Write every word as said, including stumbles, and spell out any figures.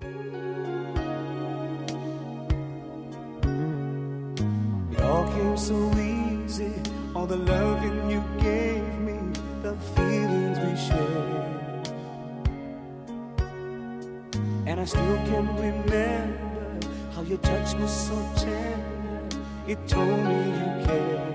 It all came so easy, all the loving you gave me, the feelings we shared. And I still can remember how you touched me so tender. It told me you cared.